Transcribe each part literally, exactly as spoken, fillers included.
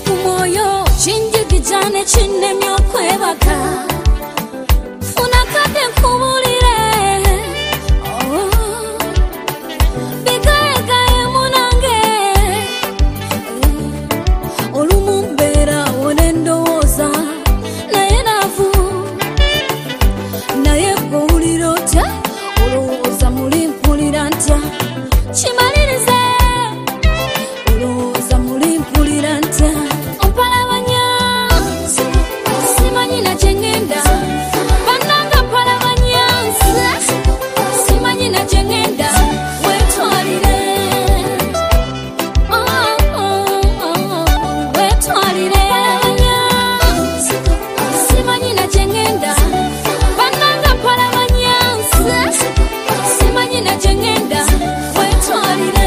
kumoyo chinjigijane chinemyo kwebaka funakade kubulire oh bigaye munange olumumbera onendoza naye navu naye gulirota oloza mulimpulira ntya chimalirize oloza mulimpulira ntya ompalabanya simanyi na jengenda bananga palabanya simanyi na jengenda wetwalire oh oh wetwalire simanyi na jengenda bananga palabanya simanyi na jengenda wetwalire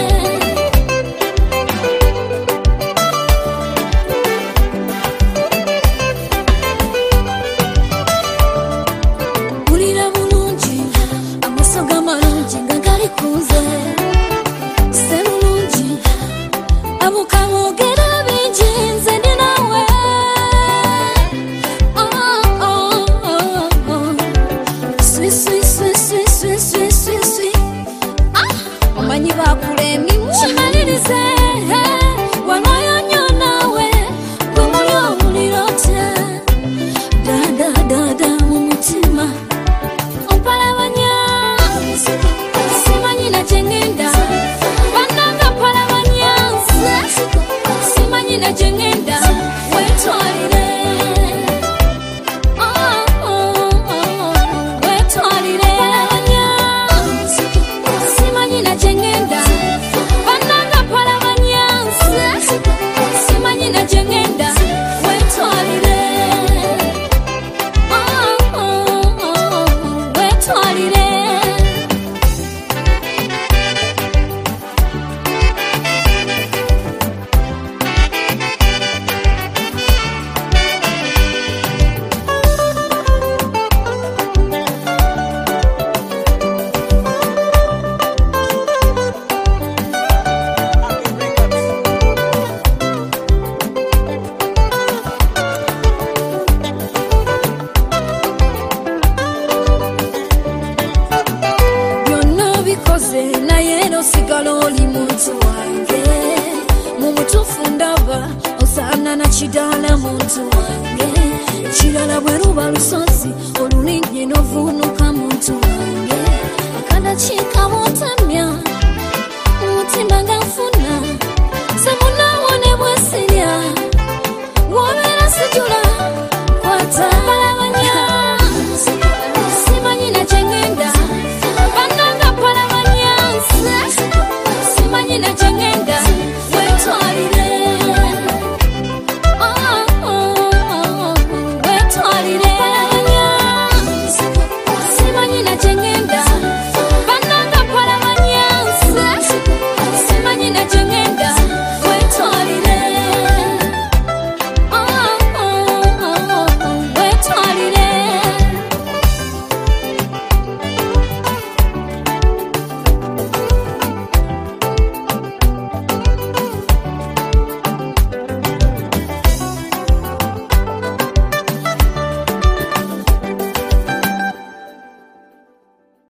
Ulira mulungi amasoga malungi ngagali kuze semulungi abukamogera bingi nze ndi nawe oh oh oh oh swi swi swi swi swi swi swi swi ah omanyi bakula emimu kimalirize wanoyonyo nawe gumuli omulirota da da da da mu mutima ompalabanya simanyi na jengenda bananga palabanya simanyi na jengenda wetwalire oh oh oh wetwalire simanyi na jengenda bananga palabanya simanyi na jengenda wetwalire oh oh oh wetwalire byonna bikoze naye nosigala oli muntu wange mu mutuufu ndaba osaana na kidaala muntu wange kirala bwe luba lusozi olulinye novuunuka muntu wange akadakiika mutamya mutima nga nfuna